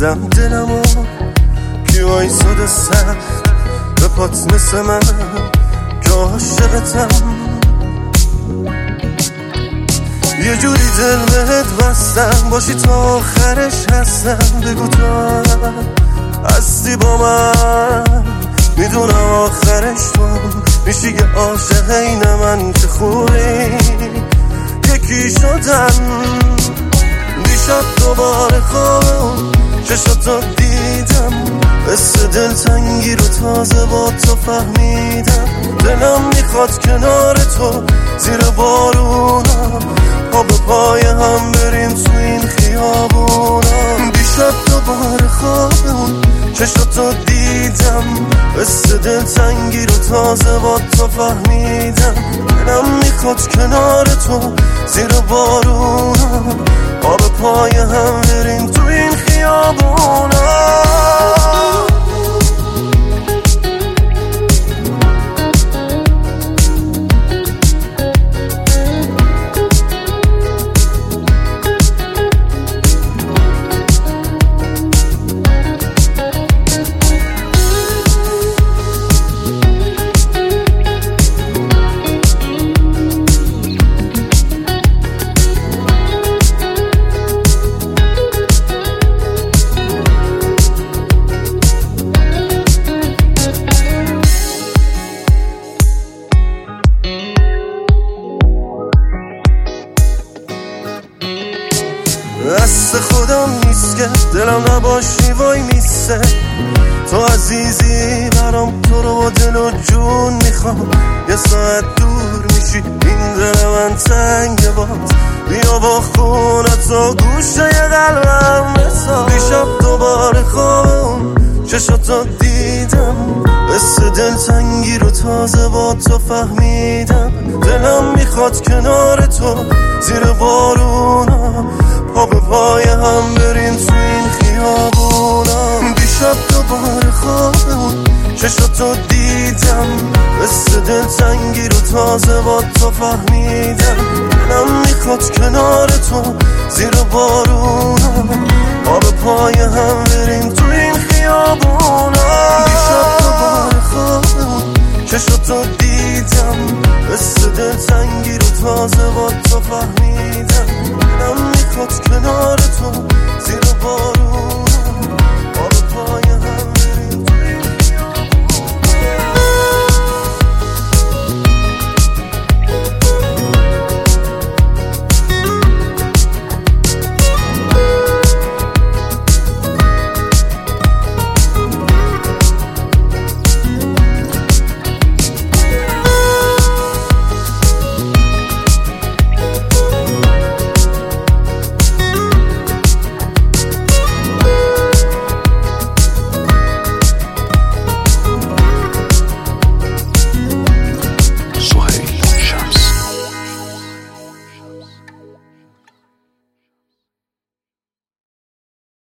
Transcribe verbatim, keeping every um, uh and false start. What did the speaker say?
بندازم دلمو که وایساده سخت به پات مثل من که عاشقتم. یه جوری دل بهت بستم باشی تا آخرش هستم. بگو تو هستی با من، میدونم آخرش تو میشی یه عاشق این من که خوبی یکی شدن. دیشب دوباره خوابم چشاتو دیدم، قصه دلتنگی رو تازه با تو فهمیدم. دلم میخواد کنار تو زیر بارونا پا به پای هم بریم تو این خیابونا. دیشب دوباره خوابم چشاتو دیدم، قصه دلتنگی رو تازه با تو فهمیدم. دلم میخواد کنار تو زیر بارونا پا به پای هم بریم تو این خیابونا. دست خودم نیست که دلم نباشی وای میسته. تو عزیزی برام، تو رو با دل و جون میخوام. یه ساعت دور میشی این دل من تنگ باز، بیا با خونت و گوشه قلبم بساز. دیشب دوباره خوابم چشاتو دیدم، قصه دلتنگی رو تازه با تو فهمیدم. دلم میخواد کنار تو زیر بارونا پا به پای هم بریم تو این خیابونا. دیشب دوباره خوابم چشاتو دیدم، قصه دلتنگی رو تازه با تو فهمیدم. دلم میخواد کنار تو زیر بارونا پا به پای هم بریم تو این خیابونا. دیشب دوباره خوابم چشاتو دیدم، قصه دلتنگی رو تازه با تو فهمیدم. دلم میخواد کنار تو زیر بارون